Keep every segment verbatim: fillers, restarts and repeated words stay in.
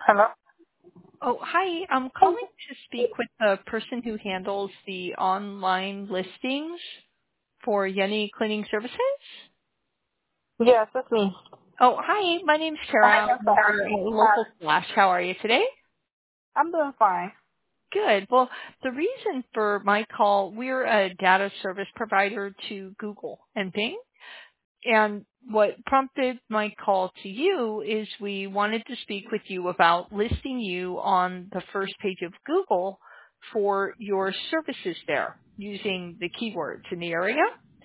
Hello? Oh, hi. I'm calling to speak with the person who handles the online listings for Yenny Cleaning Services. Yes, it's me. Oh, hi. My name's Hi, Tara. I'm I'm sorry. a local Flash. How are you today? I'm doing fine. Good. Well, the reason for my call, we're a data service provider to Google and Bing. And what prompted my call to you is we wanted to speak with you about listing you on the first page of Google for your services there using the keywords in the area.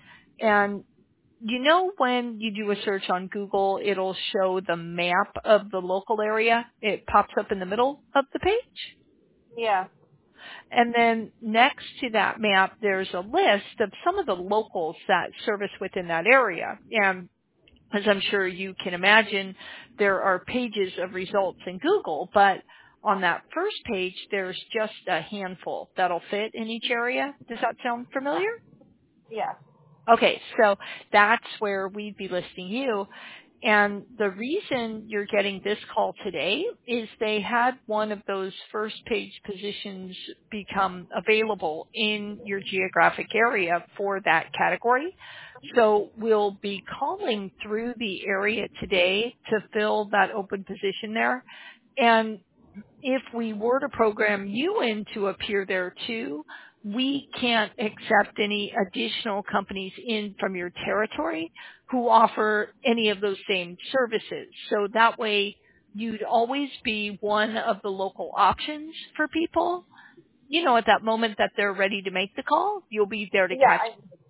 And you know when you do a search on Google, it'll show the map of the local area. It pops up in the middle of the page. Yeah. And then next to that map, there's a list of some of the locals that service within that area. And as I'm sure you can imagine, there are pages of results in Google, but on that first page, there's just a handful that'll fit in each area. Does that sound familiar? Yeah. Okay, so that's where we'd be listing you. And the reason you're getting this call today is they had one of those first page positions become available in your geographic area for that category. So we'll be calling through the area today to fill that open position there. And if we were to program you in to appear there too, we can't accept any additional companies in from your territory who offer any of those same services. So that way you'd always be one of the local options for people. You know, at that moment that they're ready to make the call, you'll be there to Yeah, catch. I,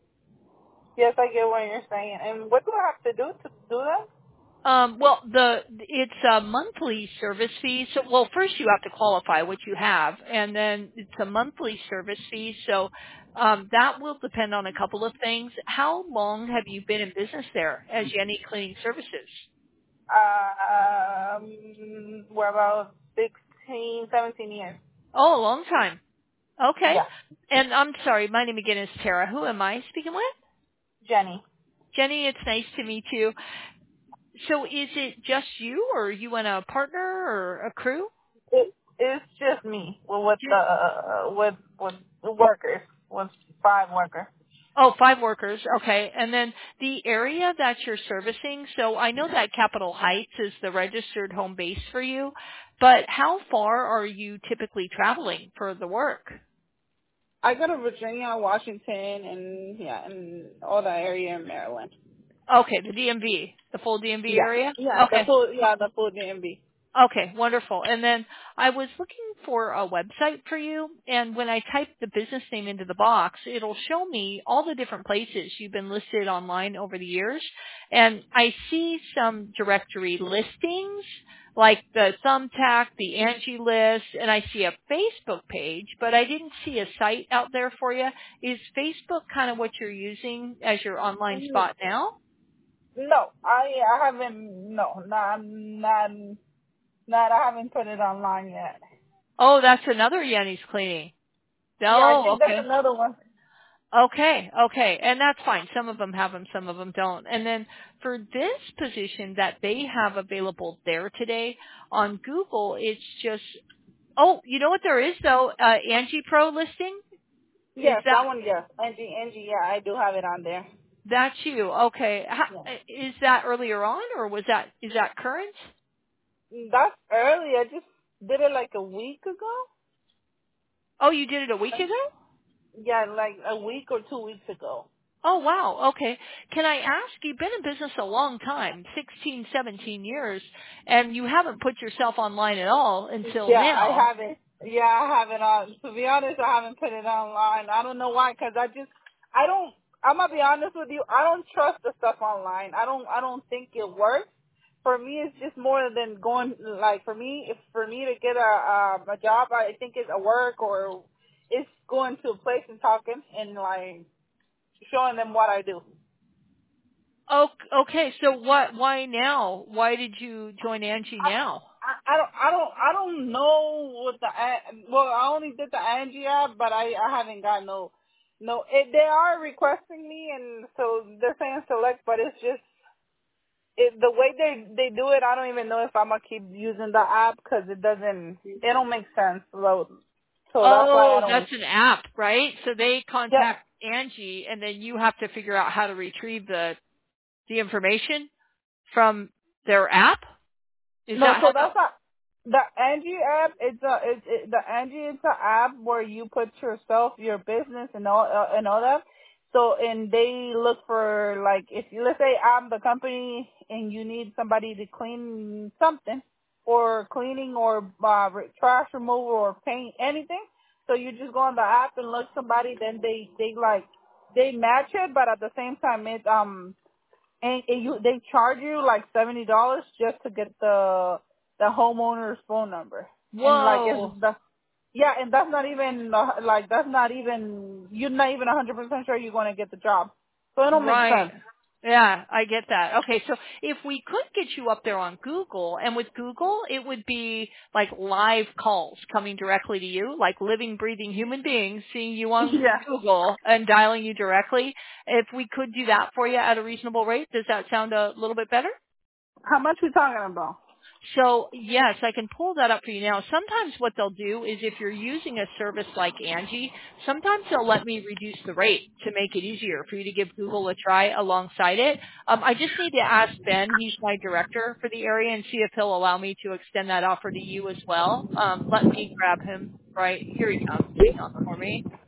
yes, I get what you're saying. And what do I have to do to do that? Um, well, the it's a monthly service fee. So, well, first you have to qualify what you have, and then it's a monthly service fee. So um, that will depend on a couple of things. How long have you been in business there as Yenny Cleaning Services? Um, we're about sixteen, seventeen years. Oh, a long time. Okay. Yeah. And I'm sorry, my name again is Tara. Who am I speaking with? Jenny. Jenny, it's nice to meet you. So is it just you, or are you and a partner or a crew? It, it's just me with, with the, uh, with, with the workers, with five workers. Oh, five workers. Okay. And then the area that you're servicing, so I know that Capitol Heights is the registered home base for you, but how far are you typically traveling for the work? I go to Virginia, Washington, and yeah, and all that area in Maryland. Okay, the D M V, the full D M V Yeah. area? Yeah, the Okay. full, yeah, the full D M V. Okay, wonderful. And then I was looking for a website for you, and when I type the business name into the box, it'll show me all the different places you've been listed online over the years. And I see some directory listings, like the Thumbtack, the Angie List, and I see a Facebook page, but I didn't see a site out there for you. Is Facebook kind of what you're using as your online Mm, spot now? No, I I haven't. No, not not not. I haven't put it online yet. Oh, that's another Yenny's Cleaning. Yeah, I Oh, think that's okay. another one. Okay, okay, and that's fine. Some of them have them, some of them don't. And then for this position that they have available there today on Google, it's just, oh, you know what there is though? Uh, Angie Pro listing? Is Yes, that, that one. Yes, Angie, Angie. Yeah, I do have it on there. that's you? Okay. How, Yeah, is that earlier on or was that, is that current? that's early. I just did it like a week ago. Oh, you did it a week ago? Yeah, like a week or two weeks ago. Oh wow, okay. Can I ask, you've been in business a long time, sixteen, seventeen years, and you haven't put yourself online at all until Yeah, I now. haven't. Yeah, I haven't. On to be honest, I haven't put it online. I don't know why, cause I just, I don't. I'm gonna be honest with you. I don't trust the stuff online. I don't. I don't think it works. For me, it's just more than going. Like for me, if for me to get a um, a job, I think it's a work or it's going to a place and talking and like showing them what I do. Oh, okay, so what, why now? Why did you join Angie I, now? I, I don't, I don't, I don't know what the, a- well, I only did the Angie app, but I, I haven't got no, no, it, they are requesting me, and so they're saying select, but it's just, it, the way they they do it, I don't even know if I'm gonna keep using the app because it doesn't, it don't make sense. So, so that's why I Oh, don't. that's an app, right? So they Yeah. contact Angie, and then you have to figure out how to retrieve the the information from their app. Is No, that so how that? that's not the Angie app. It's a it's it, the Angie. It's an app where you put yourself, your business, and all uh, and all that. So and they look for, like, if you, let's say I'm the company and you need somebody to clean something, or cleaning, or uh, re- trash removal, or paint, anything. So you just go on the app and look somebody. Then they they like they match it, but at the same time it's um and, and you they charge you like seventy dollars just to get the the homeowner's phone number. And like it's Whoa. the yeah, and that's not even uh, like that's not even you're not even a hundred percent sure you're gonna get the job. So it don't make Right. sense. Yeah, I get that. Okay, so if we could get you up there on Google, and with Google, it would be like live calls coming directly to you, like living, breathing human beings seeing you on Yeah. Google and dialing you directly. If we could do that for you at a reasonable rate, does that sound a little bit better? How much we talking about? So yes, I can pull that up for you now. Sometimes what they'll do is if you're using a service like Angie, sometimes they'll let me reduce the rate to make it easier for you to give Google a try alongside it. Um, I just need to ask Ben, he's my director for the area, and see if he'll allow me to extend that offer to you as well. Um, let me grab him right here. He comes. Hang on for me.